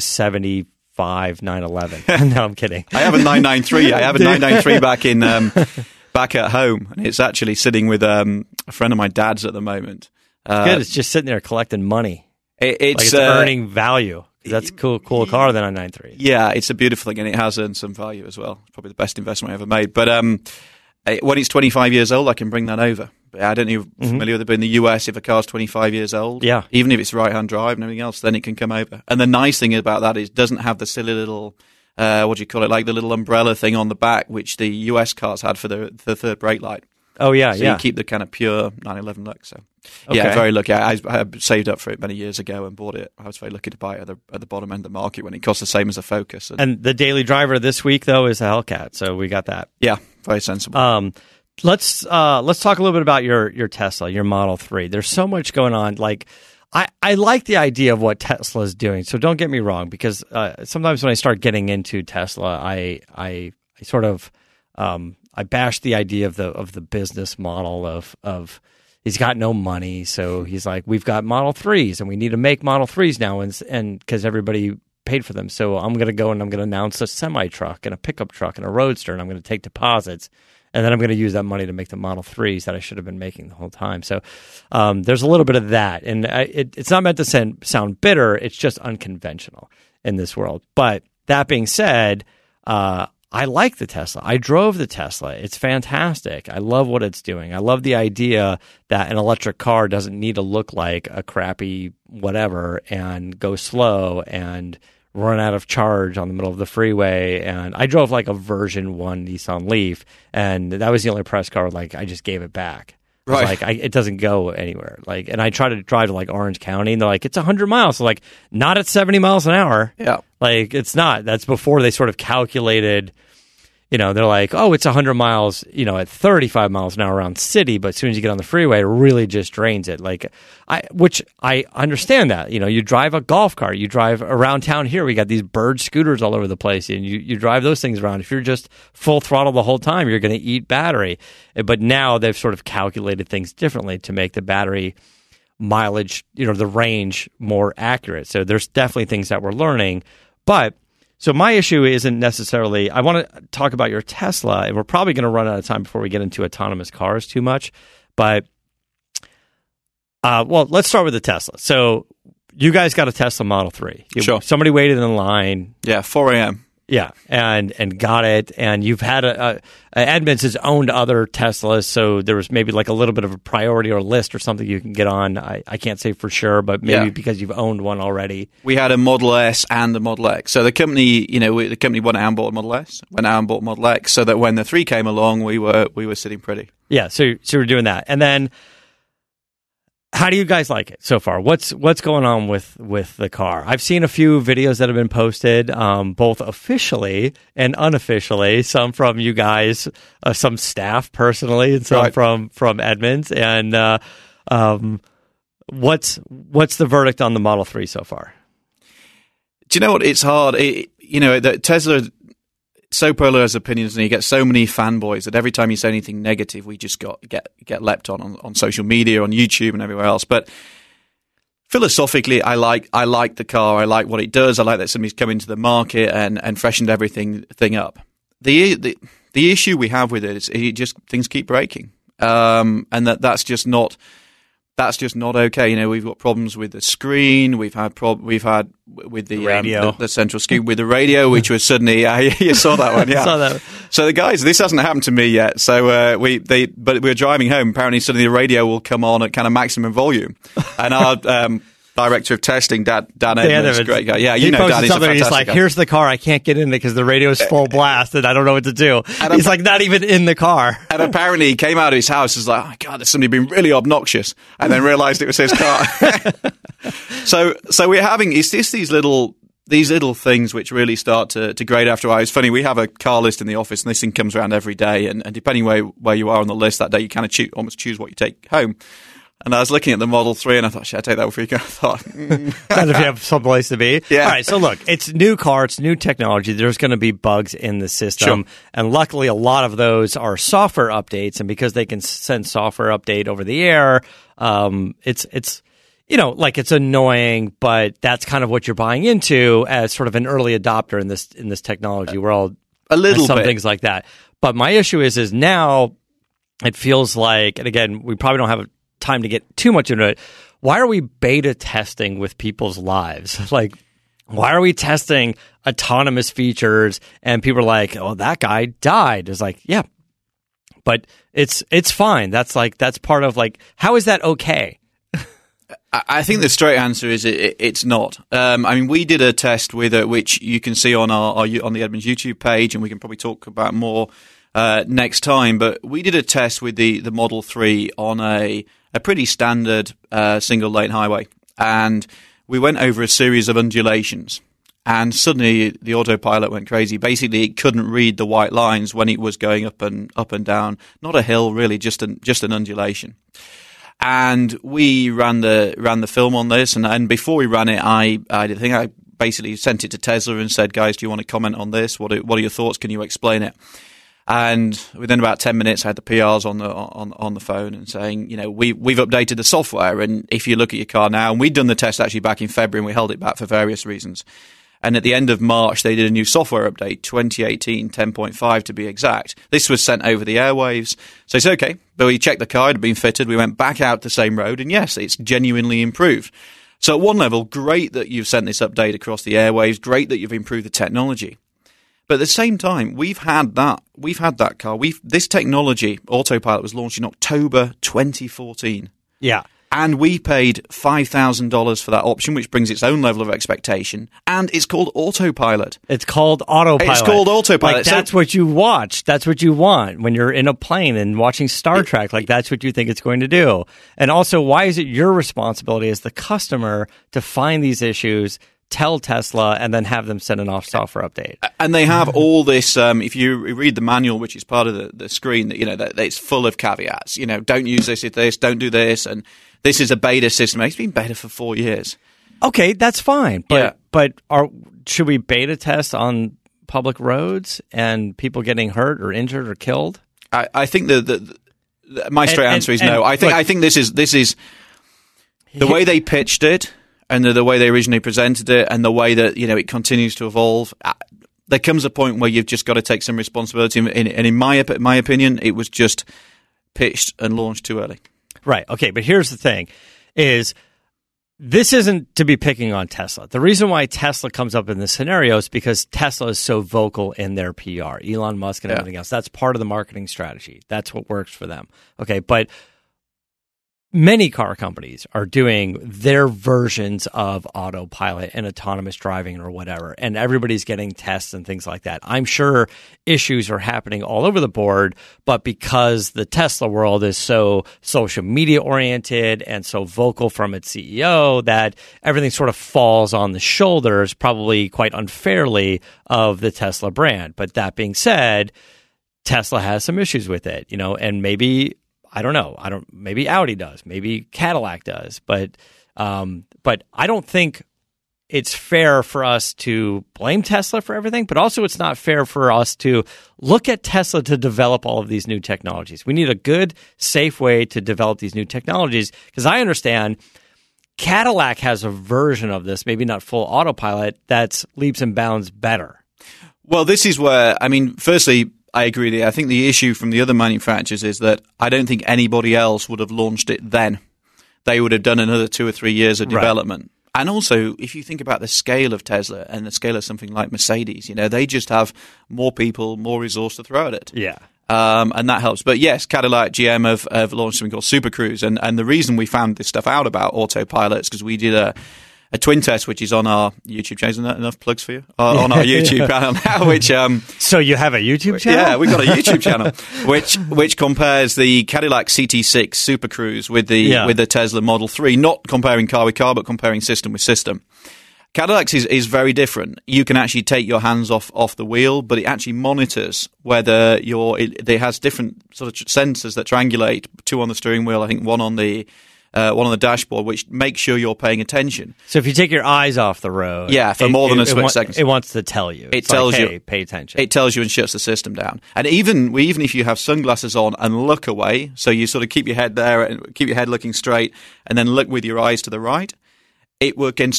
C: 75 911. No, I'm kidding.
D: I have a 993. I have a 993 back at home, and it's actually sitting with a friend of my dad's at the moment.
C: Good, it's just sitting there collecting money.
D: It's
C: earning value. That's a cool car than a 993.
D: Yeah, it's a beautiful thing, and it has earned some value as well. It's probably the best investment I ever made. But when it's 25 years old, I can bring that over. I don't know if you're familiar with it, but in the US, if a car's 25 years old, even if it's right-hand drive and everything else, then it can come over. And the nice thing about that is it doesn't have the silly little... what do you call it? Like the little umbrella thing on the back, which the US cars had for the third brake light.
C: Oh, yeah,
D: so you keep the kind of pure 911 look. So, very lucky. I saved up for it many years ago and bought it. I was very lucky to buy it at the bottom end of the market when it cost the same as a Focus.
C: And the daily driver this week, though, is a Hellcat. So we got that.
D: Yeah, very sensible.
C: Let's talk a little bit about your Tesla, your Model 3. There's so much going on. Like, I like the idea of what Tesla is doing. So don't get me wrong, because sometimes when I start getting into Tesla, I sort of I bash the idea of the business model of he's got no money, so he's like, we've got Model 3s and we need to make Model 3s now, and because everybody paid for them, so I'm going to go and I'm going to announce a semi truck and a pickup truck and a Roadster, and I'm going to take deposits. And then I'm going to use that money to make the Model 3s that I should have been making the whole time. So there's a little bit of that. And it's not meant to sound bitter. It's just unconventional in this world. But that being said, I like the Tesla. I drove the Tesla. It's fantastic. I love what it's doing. I love the idea that an electric car doesn't need to look like a crappy whatever and go slow and run out of charge on the middle of the freeway. And I drove like a version 1 Nissan Leaf, and that was the only press car like I just gave it back. Right. Like it doesn't go anywhere. Like, and I try to drive to like Orange County, and they're like, it's 100 miles. So like, not at 70 miles an hour.
D: Yeah.
C: Like, it's not. That's before they sort of calculated. They're like, oh, it's 100 miles, at 35 miles an hour around city, but as soon as you get on the freeway, it really just drains it. Like, which I understand that. You drive a golf cart, you drive around town here. We got these bird scooters all over the place, and you drive those things around. If you're just full throttle the whole time, you're going to eat battery. But now they've sort of calculated things differently to make the battery mileage, the range more accurate. So there's definitely things that we're learning, but. So my issue isn't necessarily, I want to talk about your Tesla, and we're probably going to run out of time before we get into autonomous cars too much. But, let's start with the Tesla. So you guys got a Tesla Model 3.
D: Sure.
C: Somebody waited in line.
D: Yeah, 4 a.m.
C: Yeah, and got it. And you've had Edmunds has owned other Teslas, so there was maybe like a little bit of a priority or list or something you can get on. I can't say for sure, but maybe because you've owned one already.
D: We had a Model S and a Model X. So the company, the company went out and bought a Model S, went out and bought a Model X, so that when the 3 came along, we were sitting pretty.
C: Yeah, so we're doing that, and then. How do you guys like it so far? What's going on with the car? I've seen a few videos that have been posted, both officially and unofficially. Some from you guys, some staff personally, and some from Edmunds. And what's the verdict on the Model 3 so far?
D: Do you know what? It's hard. That Tesla. So polarized opinions, and you get so many fanboys that every time you say anything negative, we just get leapt on social media, on YouTube, and everywhere else. But philosophically, I like the car. I like what it does. I like that somebody's come into the market and freshened everything up. The issue we have with it is things keep breaking, and that's just not okay. We've got problems with the screen. We've had with the
C: radio,
D: the central scoop with the radio, which was suddenly you saw that one, yeah.
C: Saw that.
D: So the guys, this hasn't happened to me yet. So we were driving home. Apparently, suddenly the radio will come on at kind of maximum volume, and our director of testing, Dan Edmunds, great guy. Yeah,
C: Dan.
D: He's a fantastic
C: He's like,
D: guy.
C: "Here's the car. I can't get in it because the radio's full blast, and I don't know what to do." And he's like, not even in the car.
D: And apparently, he came out of his house and was like, "Oh my God, there's somebody been really obnoxious," and then realised it was his car. So we're having these little things which really start to grade after a while. It's funny, we have a car list in the office, and this thing comes around every day, and depending where you are on the list that day, you kind of almost choose what you take home. And I was looking at the Model 3 and I thought, should I take that for you? I thought,
C: Not if you have someplace to be.
D: Yeah.
C: All right, so look, it's new car, it's new technology. There's going to be bugs in the system.
D: Sure.
C: And luckily, a lot of those are software updates. And because they can send software update over the air, it's it's annoying, but that's kind of what you're buying into as sort of an early adopter in this technology world.
D: A little
C: some
D: bit.
C: things like that. But my issue is now it feels like, and again, we probably don't have time to get too much into it. Why are we beta testing with people's lives? Like, why are we testing autonomous features? And people are like, "Oh, that guy died." It's like, yeah, but it's fine. That's part of how is that okay?
D: I think the straight answer is it's not. We did a test with it, which you can see on on the Edmunds YouTube page, and we can probably talk about more next time. But we did a test with the Model 3 on a pretty standard single lane highway, and we went over a series of undulations, and suddenly the autopilot went crazy. Basically, it couldn't read the white lines when it was going up and down. Not a hill, really, just an undulation. And we ran the film on this, and before we ran it, I think I basically sent it to Tesla and said, "Guys, do you want to comment on this? What are your thoughts? Can you explain it?" And within about 10 minutes, I had the PRs on the phone and saying, we've updated the software, and if you look at your car now, and we'd done the test actually back in February, and we held it back for various reasons. And at the end of March, they did a new software update, 2018 10.5 to be exact. This was sent over the airwaves. So it's okay. But we checked the car, it had been fitted. We went back out the same road. And yes, it's genuinely improved. So at one level, great that you've sent this update across the airwaves. Great that you've improved the technology. But at the same time, we've had that car. This technology, Autopilot, was launched in October 2014.
C: Yeah.
D: And we paid $5,000 for that option, which brings its own level of expectation. And it's called Autopilot.
C: It's called Autopilot.
D: It's called Autopilot.
C: That's what you watch. That's what you want when you're in a plane and watching Star Trek. That's what you think it's going to do. And also, why is it your responsibility as the customer to find these issues, tell Tesla, and then have them send an off software update?
D: And they have all this. If you read the manual, which is part of the screen, that it's full of caveats. Don't use this if this, don't do this, and this is a beta system. It's been beta for 4 years.
C: Okay, that's fine. But should we beta test on public roads and people getting hurt or injured or killed?
D: I think my straight answer is no. I think this is the way they pitched it, and the way they originally presented it, and the way that it continues to evolve. There comes a point where you've just got to take some responsibility. And in my opinion, it was just pitched and launched too early.
C: Right. Okay. But here's the thing: is this isn't to be picking on Tesla. The reason why Tesla comes up in this scenario is because Tesla is so vocal in their PR. Elon Musk and everything else. That's part of the marketing strategy. That's what works for them. Okay, but many car companies are doing their versions of autopilot and autonomous driving or whatever, and everybody's getting tests and things like that. I'm sure issues are happening all over the board, but because the Tesla world is so social media oriented and so vocal from its CEO, that everything sort of falls on the shoulders, probably quite unfairly, of the Tesla brand. But that being said, Tesla has some issues with it, and maybe I don't know. Maybe Audi does. Maybe Cadillac does. But I don't think it's fair for us to blame Tesla for everything. But also, it's not fair for us to look at Tesla to develop all of these new technologies. We need a good, safe way to develop these new technologies. Because I understand Cadillac has a version of this, maybe not full autopilot, that's leaps and bounds better.
D: Well, this is where, firstly, I agree with you. I think the issue from the other manufacturers is that I don't think anybody else would have launched it then. They would have done another 2 or 3 years of development. And also, if you think about the scale of Tesla and the scale of something like Mercedes, they just have more people, more resource to throw at it.
C: Yeah.
D: And that helps. But yes, Cadillac, GM have launched something called Super Cruise. And the reason we found this stuff out about autopilot is because we did a twin test, which is on our YouTube channel. Isn't that enough plugs for you? On our YouTube channel now, which...
C: so you have a YouTube channel?
D: Yeah, we've got a YouTube channel, which compares the Cadillac CT6 Super Cruise with the Tesla Model 3, not comparing car with car, but comparing system with system. Cadillac's is very different. You can actually take your hands off the wheel, but it actually monitors whether it has different sort of sensors that triangulate, 2 on the steering wheel, I think one on the dashboard, which makes sure you're paying attention.
C: So if you take your eyes off the road,
D: for more than a split second,
C: it wants to tell you.
D: It tells you,
C: hey, pay attention.
D: It tells you and shuts the system down. And even if you have sunglasses on and look away, so you sort of keep your head there and keep your head looking straight, and then look with your eyes to the right, it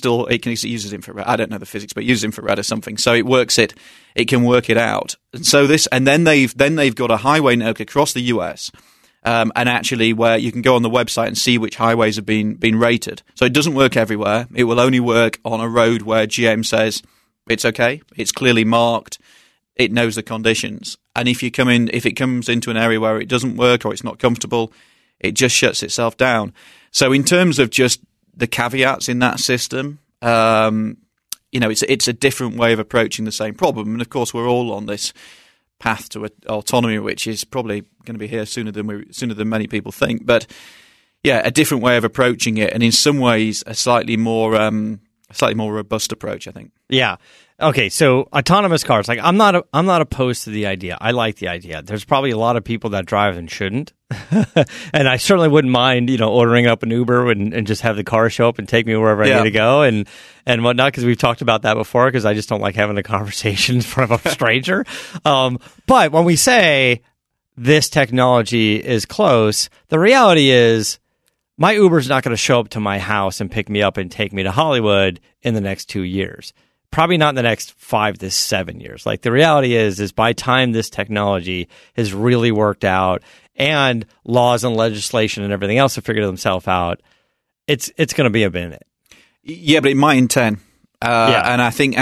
D: uses infrared. I don't know the physics, but it uses infrared or something. So it can work it out. And then they've got a highway network across the US. And actually, where you can go on the website and see which highways have been rated. So it doesn't work everywhere. It will only work on a road where GM says it's okay, it's clearly marked, it knows the conditions. And if it comes into an area where it doesn't work or it's not comfortable, it just shuts itself down. So in terms of just the caveats in that system, it's a different way of approaching the same problem. And of course, we're all on this path to autonomy, which is probably going to be here sooner than many people think. But yeah, a different way of approaching it, and in some ways, a slightly more robust approach, I think.
C: Yeah. Okay. So autonomous cars, like I'm not opposed to the idea. I like the idea. There's probably a lot of people that drive and shouldn't, and I certainly wouldn't mind, ordering up an Uber and just have the car show up and take me wherever I need to go and whatnot. Because we've talked about that before. Because I just don't like having a conversation in front of a stranger. But when we say this technology is close, the reality is my Uber's not going to show up to my house and pick me up and take me to Hollywood in the next 2 years. Probably not in the next 5 to 7 years. Like the reality is by time this technology has really worked out and laws and legislation and everything else have figured themselves out, it's going to be a minute.
D: Yeah, but it might in 10. And I think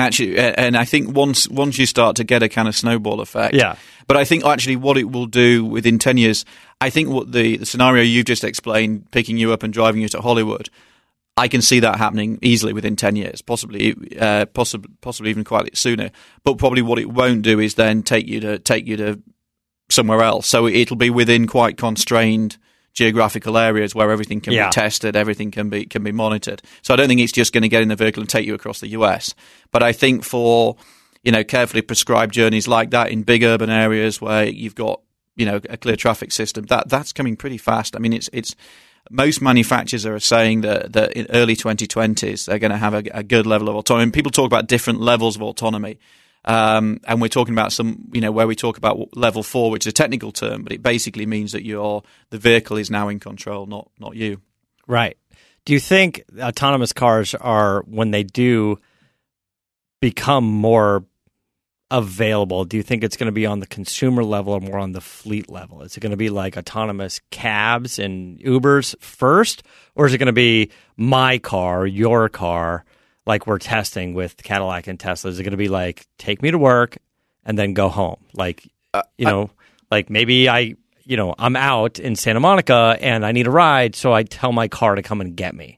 D: once you start to get a kind of snowball effect.
C: Yeah.
D: But I think actually what it will do within 10 years, I think what the scenario you've just explained, picking you up and driving you to Hollywood, I can see that happening easily within 10 years, possibly even quite sooner. But probably what it won't do is then take you to somewhere else. So it'll be within quite constrained geographical areas where everything can be tested, everything can be monitored. So I don't think it's just going to get in the vehicle and take you across the US. But I think for carefully prescribed journeys like that in big urban areas where you've got a clear traffic system, that's coming pretty fast. I mean, it's most manufacturers are saying that in early 2020s they're going to have a good level of autonomy. And people talk about different levels of autonomy. And we're talking about where we talk about level 4, which is a technical term, but it basically means that the vehicle is now in control, not you.
C: Right. Do you think autonomous cars are, when they do become more available, do you think it's going to be on the consumer level or more on the fleet level? Is it going to be like autonomous cabs and Ubers first, or is it going to be my car, your car, like we're testing with Cadillac and Tesla? Is it going to be like, take me to work and then go home? Like, like maybe I'm out in Santa Monica and I need a ride, so I tell my car to come and get me.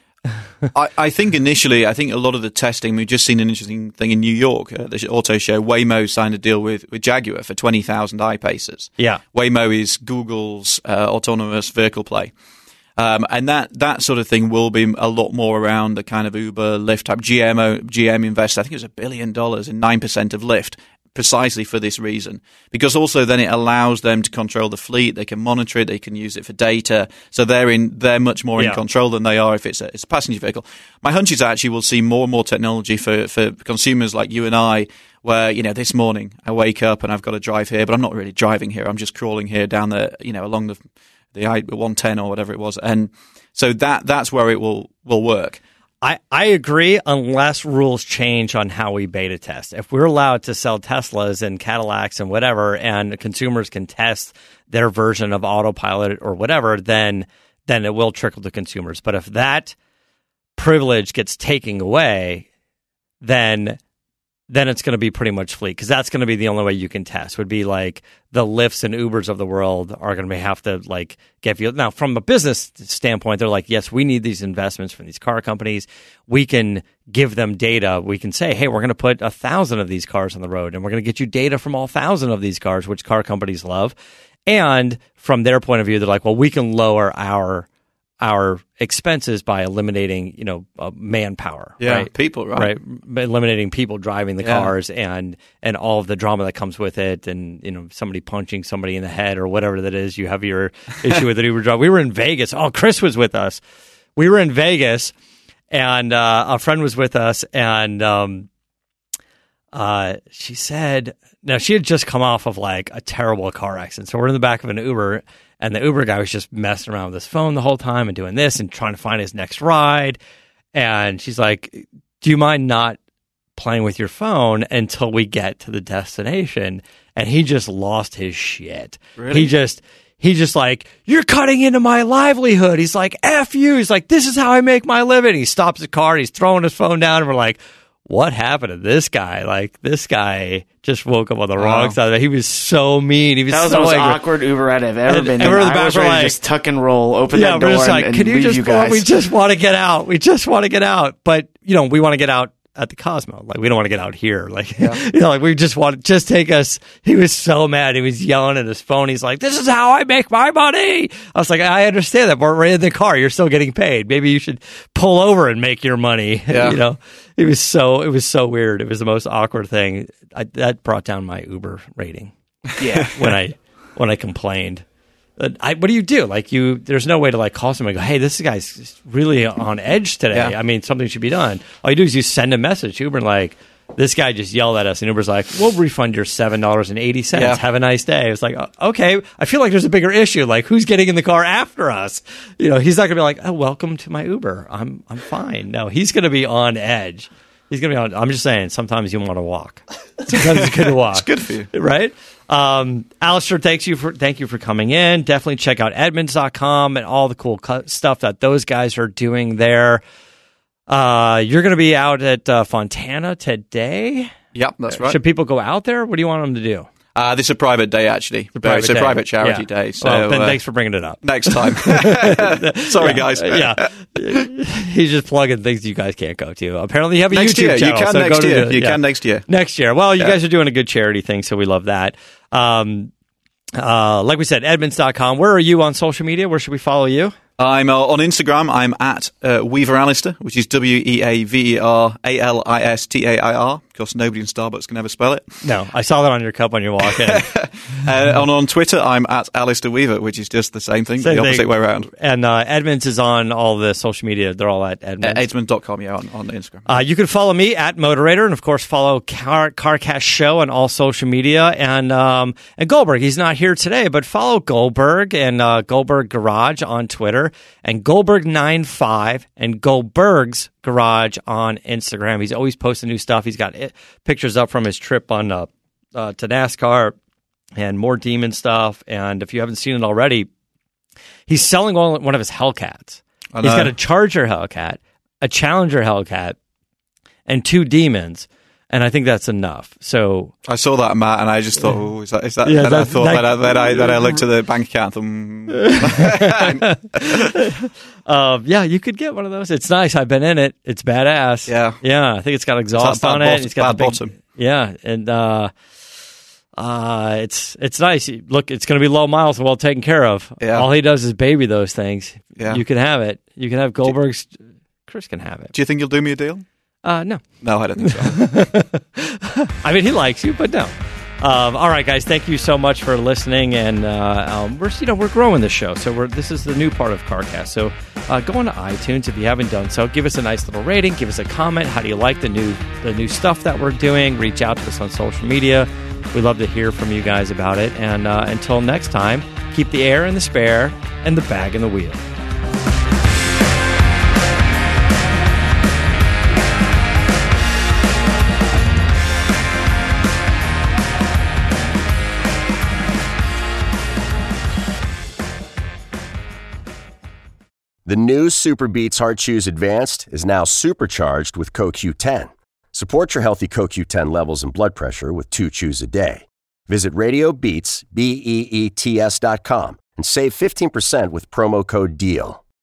D: I think initially, a lot of the testing, we've just seen an interesting thing in New York. The auto show, Waymo signed a deal with Jaguar for 20,000 I-Pacers.
C: Yeah.
D: Waymo is Google's autonomous vehicle play. And that sort of thing will be a lot more around the kind of Uber, Lyft type. GM invested, I think it was $1 billion in 9% of Lyft, precisely for this reason, because also then it allows them to control the fleet. They can monitor it, they can use it for data, so they're much more in control than they are if it's a passenger vehicle. My hunch is actually we'll see more and more technology for consumers like you and I, where this morning I wake up and I've got to drive here, but I'm not really driving here. I'm just crawling here down the along the I-110 or whatever it was, and so that's where it will work.
C: I agree unless rules change on how we beta test. If we're allowed to sell Teslas and Cadillacs and whatever, and consumers can test their version of autopilot or whatever, then it will trickle to consumers. But if that privilege gets taken away, then it's going to be pretty much fleet, because that's going to be the only way you can test. Would be like the Lyfts and Ubers of the world are going to have to like get you. Now, from a business standpoint, they're like, yes, we need these investments from these car companies. We can give them data. We can say, hey, we're going to put 1,000 of these cars on the road, and we're going to get you data from all 1,000 of these cars, which car companies love. And from their point of view, they're like, well, we can lower our expenses by eliminating, manpower, right?
D: People, right?
C: Eliminating people driving the cars and all of the drama that comes with it, and somebody punching somebody in the head or whatever that is. You have your issue with an Uber driver. We were in Vegas. Oh, Chris was with us. We were in Vegas, and a friend was with us, and she said, now she had just come off of like a terrible car accident, so we're in the back of an Uber. And the Uber guy was just messing around with his phone the whole time and doing this and trying to find his next ride. And she's like, do you mind not playing with your phone until we get to the destination? And he just lost his shit.
D: Really?
C: He just like, you're cutting into my livelihood. He's like, F you. He's like, this is how I make my living. He stops the car. He's throwing his phone down. And we're like, what happened to this guy? Like, this guy just woke up on the wrong side of it. He was so mean. He was
E: that was
C: so
E: the most
C: angry.
E: awkward Uber ride I've ever been in.
C: And we're in the
E: I
C: back,
E: was ready
C: like,
E: to just tuck and roll, open that door,
C: we're just like,
E: and
C: can you
E: leave
C: just
E: you
C: pull up?
E: guys.
C: We just want to get out. We just want to get out. But, we want to get out at the Cosmo. Like, we don't want to get out here. Like, like we just want to just take us. He was so mad. He was yelling at his phone. He's like, this is how I make my money. I was like, I understand that, but we're in the car. You're still getting paid. Maybe you should pull over and make your money.
D: Yeah.
C: It was so weird. It was the most awkward thing. That brought down my Uber rating.
E: Yeah.
C: when I complained. What do you do? Like, there's no way to like call somebody and go, hey, this guy's really on edge today.
D: Yeah.
C: I mean, something should be done. All you do is you send a message to Uber like, this guy just yelled at us, and Uber's like, we'll refund your $7.80.
D: Yeah.
C: Have a nice day. It's like, okay, I feel like there's a bigger issue. Like, who's getting in the car after us? He's not going to be like, oh, welcome to my Uber. I'm fine. No, he's going to be on edge. He's going to be on. I'm just saying, sometimes you want to walk. Sometimes it's good to walk.
D: It's good for you.
C: Right? Alistair, thank you for coming in. Definitely check out Edmunds.com and all the cool stuff that those guys are doing there. You're going to be out at Fontana today.
D: Yep, that's right.
C: Should people go out there? What do you want them to do?
D: This is a private day, actually. It's a private charity day. So,
C: well, Ben, thanks for bringing it up.
D: Next time. Sorry, guys.
C: Yeah. He's just plugging things you guys can't go to. Apparently, you have a
D: next
C: YouTube
D: year.
C: channel.
D: You can
C: so
D: next
C: go
D: year.
C: to
D: You can next year.
C: Next year. Well, you guys are doing a good charity thing, so we love that. Like we said, Edmunds.com. Where are you on social media? Where should we follow you?
D: I'm on Instagram. I'm at Weaver Alistair, which is WeaverAlistair. Of course, nobody in Starbucks can ever spell it.
C: No, I saw that on your cup when you walk in.
D: And on Twitter, I'm at Alistair Weaver, which is just the same thing, the opposite way around.
C: And Edmunds is on all the social media. They're all at Edmunds.
D: Edmunds.com, on Instagram.
C: You can follow me at Moderator, and of course follow CarCast Show on all social media. And Goldberg, he's not here today, but follow Goldberg and Goldberg Garage on Twitter, and Goldberg95 and Goldberg's Garage on Instagram. He's always posting new stuff. He's got pictures up from his trip on to NASCAR and more Demon stuff. And if you haven't seen it already, he's selling one of his Hellcats. He's got a Charger Hellcat, a Challenger Hellcat, and 2 Demons. And I think that's enough. So
D: I saw that, Matt, and I just thought, "Oh, is that?" Yeah, I thought that I looked at the bank account.
C: Yeah, you could get one of those. It's nice. I've been in it. It's badass. Yeah. I think it's got exhaust on it. It's got the bottom. Yeah, and it's nice. Look, it's going to be low miles and well taken care of. Yeah. All he does is baby those things. Yeah. You can have it. You can have Goldberg's. Chris can have it.
D: Do you think you'll do me a deal?
C: No.
D: No, I don't think so.
C: I mean, he likes you, but no. All right, guys, thank you so much for listening, and we're growing the show, so this is the new part of CarCast. So go on to iTunes if you haven't done so. Give us a nice little rating. Give us a comment. How do you like the new stuff that we're doing? Reach out to us on social media. We'd love to hear from you guys about it. And until next time, keep the air in the spare and the bag in the wheel.
F: The new Super Beats Heart Chews Advanced is now supercharged with CoQ10. Support your healthy CoQ10 levels and blood pressure with 2 chews a day. Visit RadioBeats, BEETS.com, and save 15% with promo code DEAL.